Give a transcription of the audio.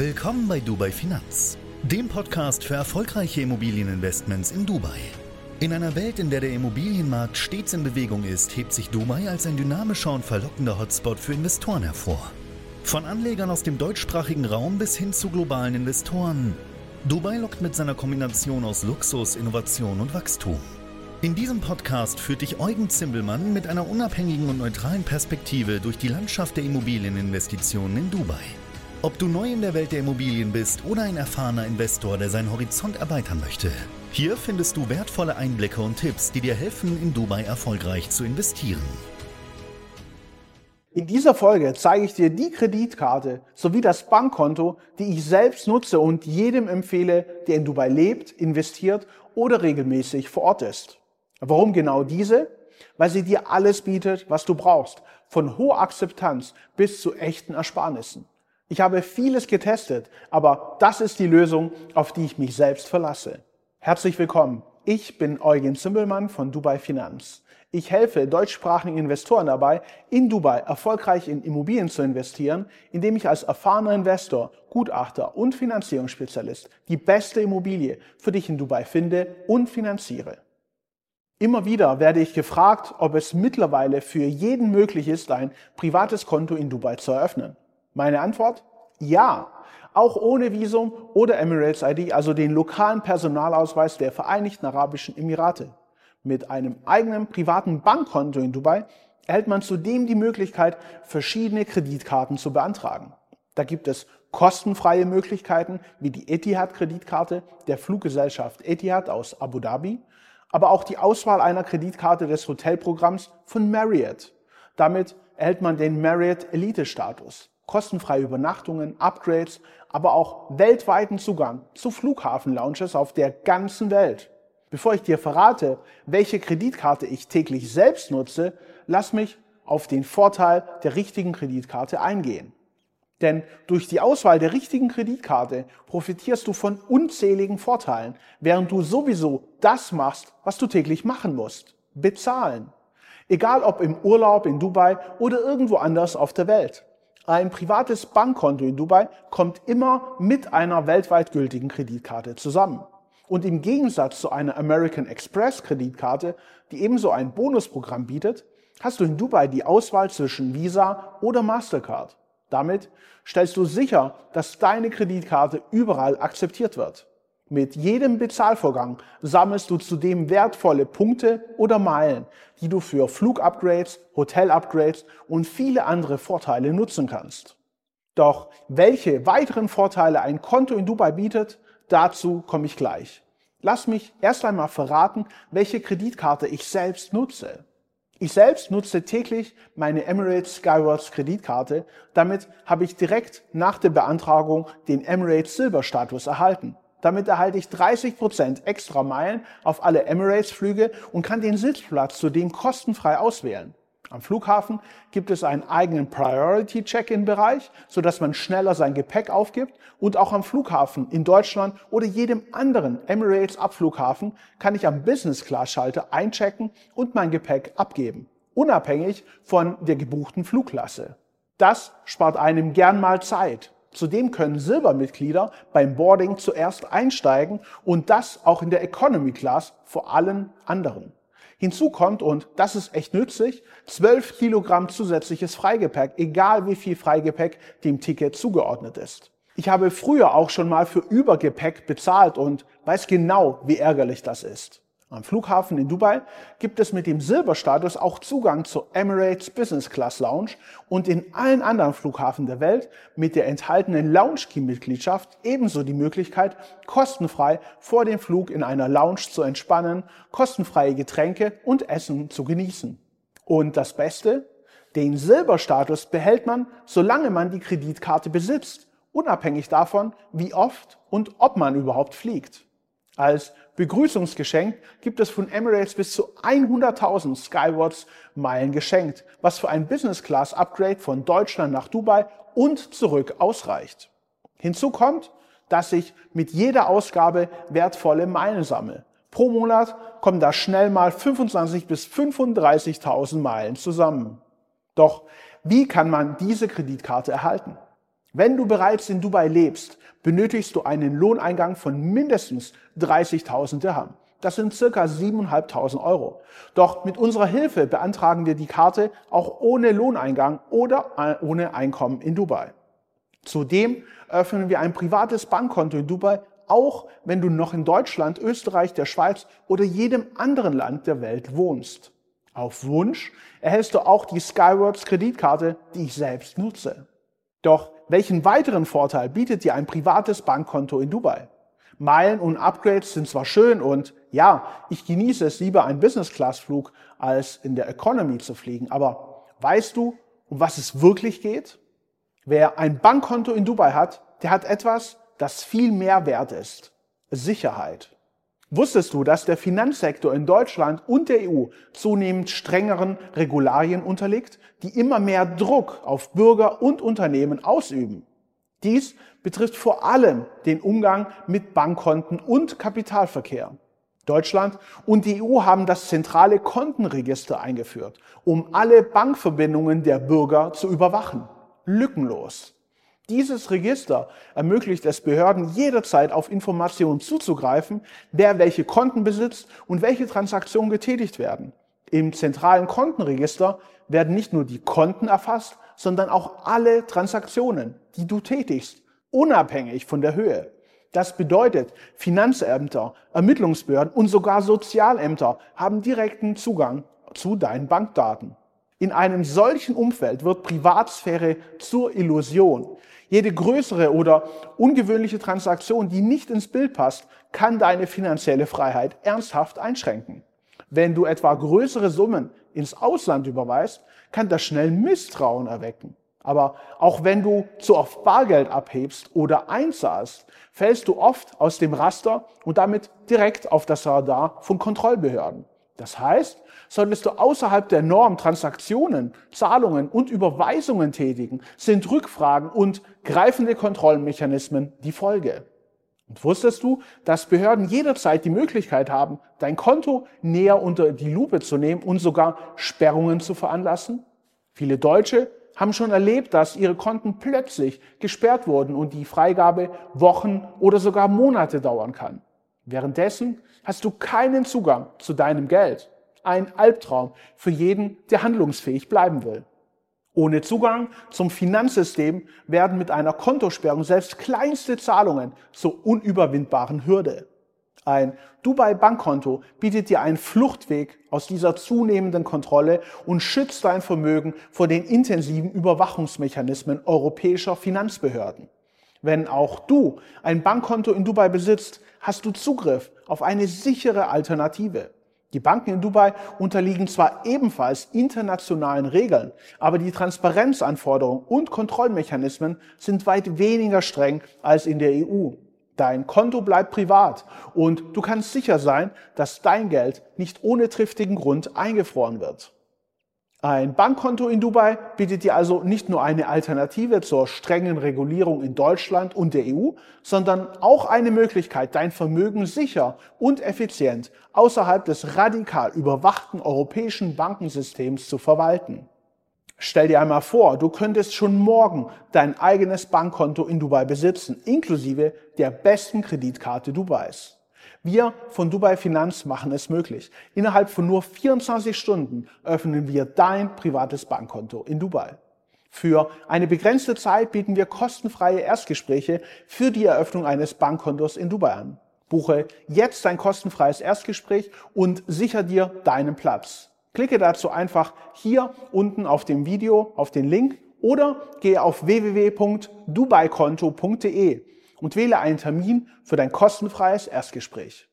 Willkommen bei Dubai Finanz, dem Podcast für erfolgreiche Immobilieninvestments in Dubai. In einer Welt, in der der Immobilienmarkt stets in Bewegung ist, hebt sich Dubai als ein dynamischer und verlockender Hotspot für Investoren hervor. Von Anlegern aus dem deutschsprachigen Raum bis hin zu globalen Investoren. Dubai lockt mit seiner Kombination aus Luxus, Innovation und Wachstum. In diesem Podcast führt dich Eugen Zimbelmann mit einer unabhängigen und neutralen Perspektive durch die Landschaft der Immobilieninvestitionen in Dubai. Ob du neu in der Welt der Immobilien bist oder ein erfahrener Investor, der seinen Horizont erweitern möchte, hier findest du wertvolle Einblicke und Tipps, die dir helfen, in Dubai erfolgreich zu investieren. In dieser Folge zeige ich dir die Kreditkarte sowie das Bankkonto, die ich selbst nutze und jedem empfehle, der in Dubai lebt, investiert oder regelmäßig vor Ort ist. Warum genau diese? Weil sie dir alles bietet, was du brauchst, von hoher Akzeptanz bis zu echten Ersparnissen. Ich habe vieles getestet, aber das ist die Lösung, auf die ich mich selbst verlasse. Herzlich willkommen. Ich bin Eugen Zimbelmann von Dubai Finanz. Ich helfe deutschsprachigen Investoren dabei, in Dubai erfolgreich in Immobilien zu investieren, indem ich als erfahrener Investor, Gutachter und Finanzierungsspezialist die beste Immobilie für dich in Dubai finde und finanziere. Immer wieder werde ich gefragt, ob es mittlerweile für jeden möglich ist, ein privates Konto in Dubai zu eröffnen. Meine Antwort? Ja. Auch ohne Visum oder Emirates ID, also den lokalen Personalausweis der Vereinigten Arabischen Emirate. Mit einem eigenen privaten Bankkonto in Dubai erhält man zudem die Möglichkeit, verschiedene Kreditkarten zu beantragen. Da gibt es kostenfreie Möglichkeiten wie die Etihad-Kreditkarte der Fluggesellschaft Etihad aus Abu Dhabi, aber auch die Auswahl einer Kreditkarte des Hotelprogramms von Marriott. Damit erhält man den Marriott Elite-Status, kostenfreie Übernachtungen, Upgrades, aber auch weltweiten Zugang zu Flughafen-Lounges auf der ganzen Welt. Bevor ich dir verrate, welche Kreditkarte ich täglich selbst nutze, lass mich auf den Vorteil der richtigen Kreditkarte eingehen. Denn durch die Auswahl der richtigen Kreditkarte profitierst du von unzähligen Vorteilen, während du sowieso das machst, was du täglich machen musst: bezahlen. Egal ob im Urlaub in Dubai oder irgendwo anders auf der Welt. Ein privates Bankkonto in Dubai kommt immer mit einer weltweit gültigen Kreditkarte zusammen. Und im Gegensatz zu einer American Express Kreditkarte, die ebenso ein Bonusprogramm bietet, hast du in Dubai die Auswahl zwischen Visa oder Mastercard. Damit stellst du sicher, dass deine Kreditkarte überall akzeptiert wird. Mit jedem Bezahlvorgang sammelst du zudem wertvolle Punkte oder Meilen, die du für Flugupgrades, Hotelupgrades und viele andere Vorteile nutzen kannst. Doch welche weiteren Vorteile ein Konto in Dubai bietet, dazu komme ich gleich. Lass mich erst einmal verraten, welche Kreditkarte ich selbst nutze. Ich selbst nutze täglich meine Emirates Skywards Kreditkarte. Damit habe ich direkt nach der Beantragung den Emirates Silberstatus erhalten. Damit erhalte ich 30% extra Meilen auf alle Emirates-Flüge und kann den Sitzplatz zudem kostenfrei auswählen. Am Flughafen gibt es einen eigenen Priority-Check-in-Bereich, sodass man schneller sein Gepäck aufgibt. Und auch am Flughafen in Deutschland oder jedem anderen Emirates-Abflughafen kann ich am Business-Class-Schalter einchecken und mein Gepäck abgeben, unabhängig von der gebuchten Flugklasse. Das spart einem gern mal Zeit. Zudem können Silbermitglieder beim Boarding zuerst einsteigen und das auch in der Economy Class vor allen anderen. Hinzu kommt, und das ist echt nützlich, 12 Kilogramm zusätzliches Freigepäck, egal wie viel Freigepäck dem Ticket zugeordnet ist. Ich habe früher auch schon mal für Übergepäck bezahlt und weiß genau, wie ärgerlich das ist. Am Flughafen in Dubai gibt es mit dem Silberstatus auch Zugang zur Emirates Business Class Lounge und in allen anderen Flughafen der Welt mit der enthaltenen Lounge-Key-Mitgliedschaft ebenso die Möglichkeit, kostenfrei vor dem Flug in einer Lounge zu entspannen, kostenfreie Getränke und Essen zu genießen. Und das Beste? Den Silberstatus behält man, solange man die Kreditkarte besitzt, unabhängig davon, wie oft und ob man überhaupt fliegt. Als Begrüßungsgeschenk gibt es von Emirates bis zu 100.000 Skywards Meilen geschenkt, was für ein Business-Class-Upgrade von Deutschland nach Dubai und zurück ausreicht. Hinzu kommt, dass ich mit jeder Ausgabe wertvolle Meilen sammle. Pro Monat kommen da schnell mal 25.000 bis 35.000 Meilen zusammen. Doch wie kann man diese Kreditkarte erhalten? Wenn du bereits in Dubai lebst, benötigst du einen Lohneingang von mindestens 30.000 Dirham. Das sind ca. 7.500 Euro. Doch mit unserer Hilfe beantragen wir die Karte auch ohne Lohneingang oder ohne Einkommen in Dubai. Zudem öffnen wir ein privates Bankkonto in Dubai, auch wenn du noch in Deutschland, Österreich, der Schweiz oder jedem anderen Land der Welt wohnst. Auf Wunsch erhältst du auch die Skyworks Kreditkarte, die ich selbst nutze. Doch welchen weiteren Vorteil bietet dir ein privates Bankkonto in Dubai? Meilen und Upgrades sind zwar schön und ja, ich genieße es lieber, einen Business-Class-Flug als in der Economy zu fliegen, aber weißt du, um was es wirklich geht? Wer ein Bankkonto in Dubai hat, der hat etwas, das viel mehr wert ist: Sicherheit. Wusstest du, dass der Finanzsektor in Deutschland und der EU zunehmend strengeren Regularien unterliegt, die immer mehr Druck auf Bürger und Unternehmen ausüben? Dies betrifft vor allem den Umgang mit Bankkonten und Kapitalverkehr. Deutschland und die EU haben das zentrale Kontenregister eingeführt, um alle Bankverbindungen der Bürger zu überwachen. Lückenlos. Dieses Register ermöglicht es Behörden jederzeit auf Informationen zuzugreifen, wer welche Konten besitzt und welche Transaktionen getätigt werden. Im zentralen Kontenregister werden nicht nur die Konten erfasst, sondern auch alle Transaktionen, die du tätigst, unabhängig von der Höhe. Das bedeutet, Finanzämter, Ermittlungsbehörden und sogar Sozialämter haben direkten Zugang zu deinen Bankdaten. In einem solchen Umfeld wird Privatsphäre zur Illusion. Jede größere oder ungewöhnliche Transaktion, die nicht ins Bild passt, kann deine finanzielle Freiheit ernsthaft einschränken. Wenn du etwa größere Summen ins Ausland überweist, kann das schnell Misstrauen erwecken. Aber auch wenn du zu oft Bargeld abhebst oder einzahlst, fällst du oft aus dem Raster und damit direkt auf das Radar von Kontrollbehörden. Das heißt, solltest du außerhalb der Norm Transaktionen, Zahlungen und Überweisungen tätigen, sind Rückfragen und greifende Kontrollmechanismen die Folge. Und wusstest du, dass Behörden jederzeit die Möglichkeit haben, dein Konto näher unter die Lupe zu nehmen und sogar Sperrungen zu veranlassen? Viele Deutsche haben schon erlebt, dass ihre Konten plötzlich gesperrt wurden und die Freigabe Wochen oder sogar Monate dauern kann. Währenddessen hast du keinen Zugang zu deinem Geld. Ein Albtraum für jeden, der handlungsfähig bleiben will. Ohne Zugang zum Finanzsystem werden mit einer Kontosperrung selbst kleinste Zahlungen zur unüberwindbaren Hürde. Ein Dubai-Bankkonto bietet dir einen Fluchtweg aus dieser zunehmenden Kontrolle und schützt dein Vermögen vor den intensiven Überwachungsmechanismen europäischer Finanzbehörden. Wenn auch du ein Bankkonto in Dubai besitzt, hast du Zugriff auf eine sichere Alternative. Die Banken in Dubai unterliegen zwar ebenfalls internationalen Regeln, aber die Transparenzanforderungen und Kontrollmechanismen sind weit weniger streng als in der EU. Dein Konto bleibt privat und du kannst sicher sein, dass dein Geld nicht ohne triftigen Grund eingefroren wird. Ein Bankkonto in Dubai bietet dir also nicht nur eine Alternative zur strengen Regulierung in Deutschland und der EU, sondern auch eine Möglichkeit, dein Vermögen sicher und effizient außerhalb des radikal überwachten europäischen Bankensystems zu verwalten. Stell dir einmal vor, du könntest schon morgen dein eigenes Bankkonto in Dubai besitzen, inklusive der besten Kreditkarte Dubais. Wir von Dubai Finanz machen es möglich. Innerhalb von nur 24 Stunden öffnen wir dein privates Bankkonto in Dubai. Für eine begrenzte Zeit bieten wir kostenfreie Erstgespräche für die Eröffnung eines Bankkontos in Dubai an. Buche jetzt ein kostenfreies Erstgespräch und sichere dir deinen Platz. Klicke dazu einfach hier unten auf dem Video auf den Link oder gehe auf www.dubaikonto.de und wähle einen Termin für dein kostenfreies Erstgespräch.